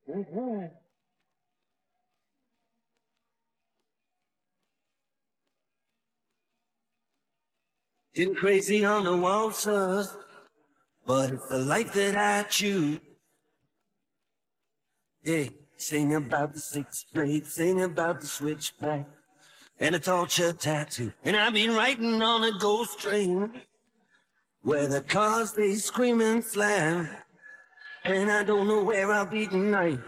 Mhm. Getting crazy on the waltzers, but it's the life that I choose. Hey, sing about the sixth grade, sing about the switchback and a torture tattoo. And I've been riding on a ghost train where the cars they scream and slam, and I don't know where I'll be tonight,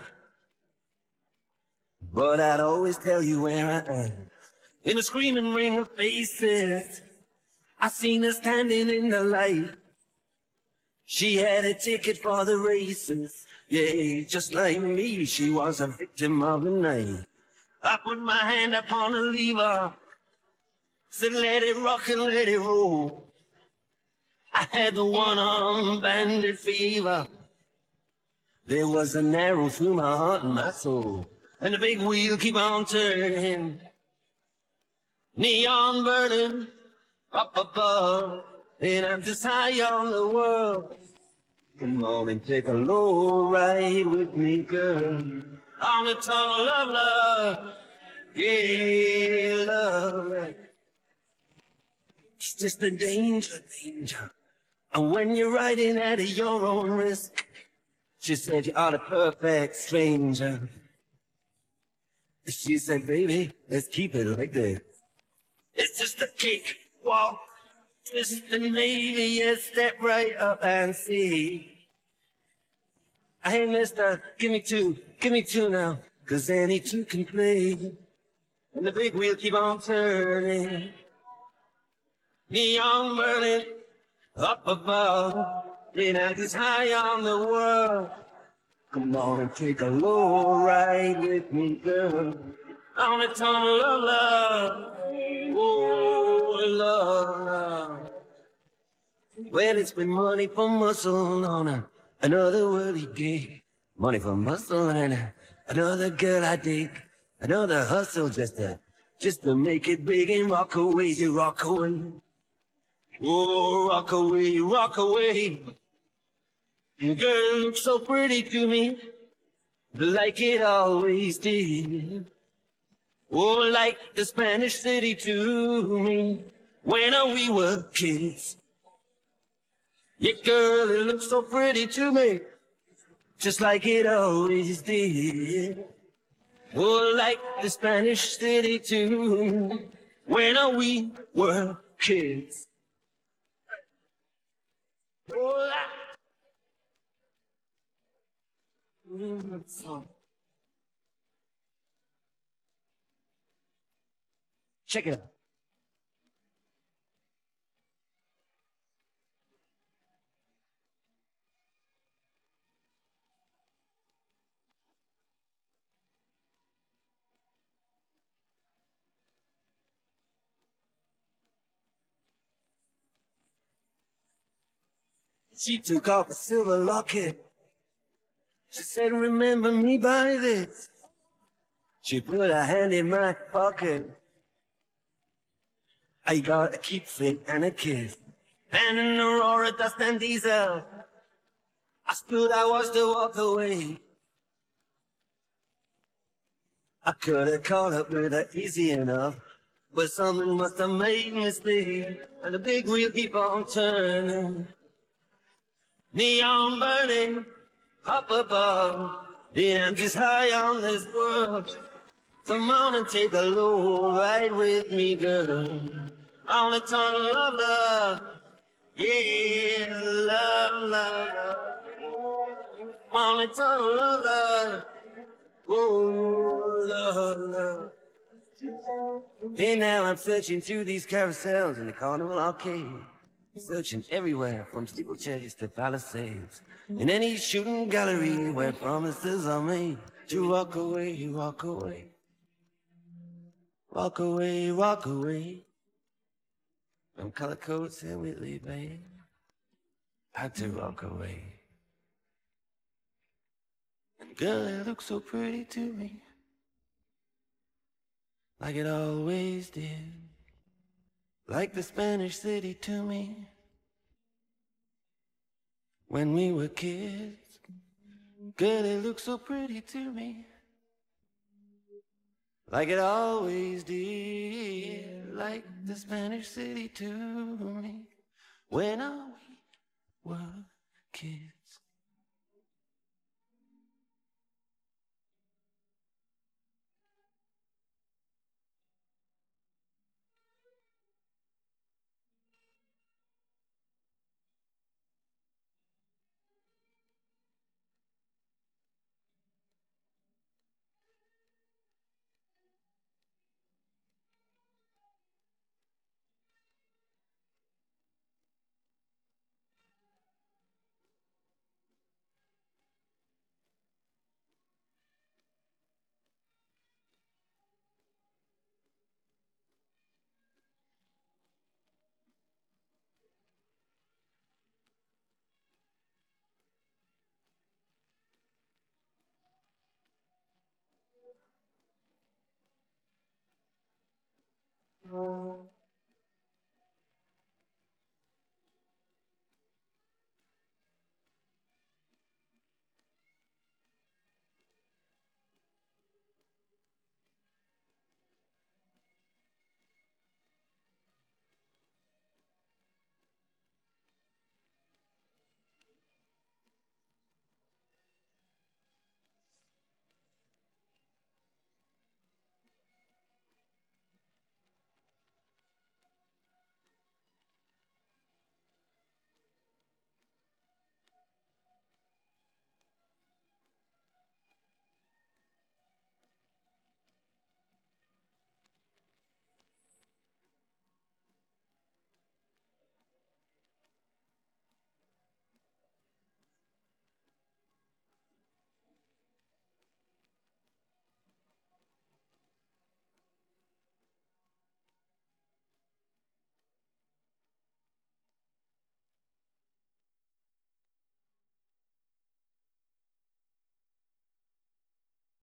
but I'd always tell you where I am. In a screaming ring of faces, I seen her standing in the light. She had a ticket for the races. Yeah, just like me, she was a victim of the night. I put my hand upon the lever, said let it rock and let it roll. I had the one-armed bandit fever. There was an arrow through my heart and my soul. And the big wheel keep on turning, neon burning up above. And I'm just high on the world. Come on and take a low ride with me, girl. On the tunnel of love. Yeah, love. It's just a danger, danger. And when you're riding at your own risk, she said you are the perfect stranger. She said, baby, let's keep it like this. It's just a cake walk, just the Navy, yeah, step right up and see. Hey, mister, give me two now, 'cause any two can play. And the big wheel keep on turning, neon burning up above. And I'm just high on the world. Come on and take a low ride with me, girl. On the tunnel of love. Oh, love, love. Well, it's been money for muscle on another worldly gig. Money for muscle and another girl I dig. Another hustle just to make it big and rock away, you rock away. Oh, rock away, rock away. Your girl looks so pretty to me, like it always did. Oh, like the Spanish city to me, when we were kids. Yeah, girl, it looks so pretty to me, just like it always did. Oh, like the Spanish city to me, when we were kids. Oh, check it out. She took off a silver locket. She said, remember me by this. She put her hand in my pocket. I got a keepsake and a kiss. And in Aurora, dust and diesel, I stood, I watched her walk away. I could have caught up with her easy enough, but something must have made me stay. And the big wheel keep on turning, neon burning up above. Yeah, I'm just high on this world. Come on and take a low ride with me, girl. On the tunnel of love. Yeah, love, love, love. On the tunnel of love. Oh, love, love. And now I'm searching through these carousels in the carnival arcade. Searching everywhere from steeplechase to palisades. In any shooting gallery where promises are made to walk away, walk away. Walk away, walk away. From color coats and Whitley Bay. Had to walk away. And girl, it looks so pretty to me, like it always did. Like the Spanish city to me, when we were kids. Girl, it looks so pretty to me, like it always did, like the Spanish city to me when we were kids.